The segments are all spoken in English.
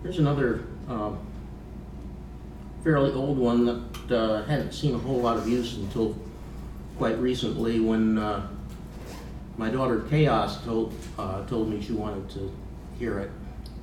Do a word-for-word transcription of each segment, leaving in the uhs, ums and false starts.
Here's another um, fairly old one that uh, hadn't seen a whole lot of use until quite recently, when uh, my daughter Chaos told, uh, told me she wanted to hear it.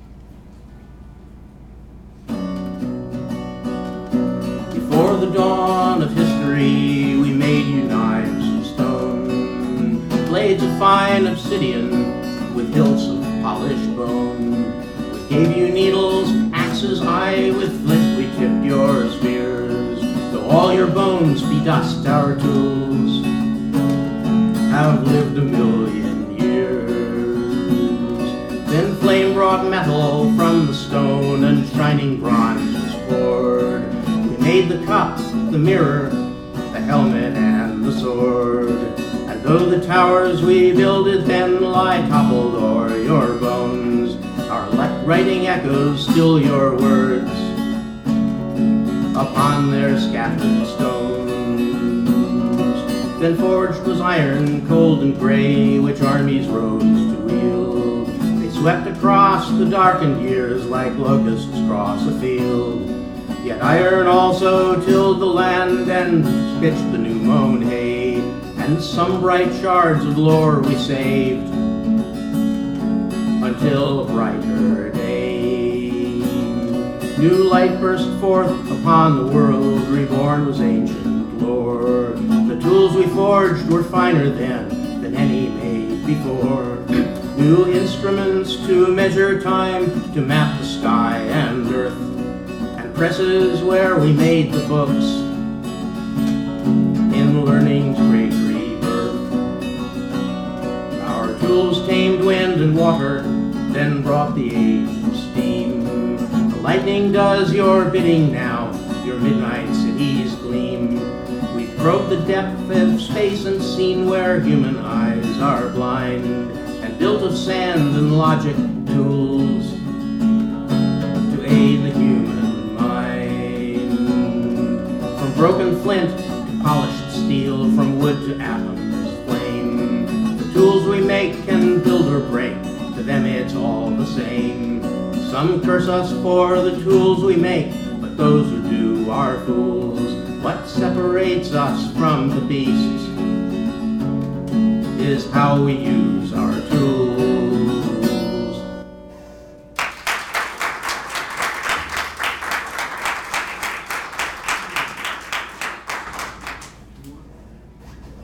Before the dawn of history, we made you knives of stone, blades of fine obsidian with hilts of polished bone. We gave you needles, axes, aye, with flint we tipped your spears. Though all your bones be dust, our tools have lived a million years. Then flame brought metal from the stone, and shining bronze was poured. We made the cup, the mirror, the helmet, and the sword. And though the towers we builded then lie toppled o'er your bones, our writing echoes still your words upon their scattered stones. Then forged was iron, cold and gray, which armies rose to wield. They swept across the darkened years like locusts cross a field. Yet iron also tilled the land and pitched the new mown hay, and some bright shards of lore we saved until a brighter day. New light burst forth upon the world, reborn was ancient lore. The tools we forged were finer then than any made before. New instruments to measure time, to map the sky and earth, and presses where we made the books in learning's great rebirth. Our tools tamed wind and water, then brought the age of steam. The lightning does your bidding now, your midnight cities gleam. We've probed the depth of space and seen where human eyes are blind, and built of sand and logic tools to aid the human mind. From broken flint to polished steel, from wood to atoms flame, the tools we make can build or break, to them it's all the same. Some curse us for the tools we make, but those who do are fools. What separates us from the beast is how we use our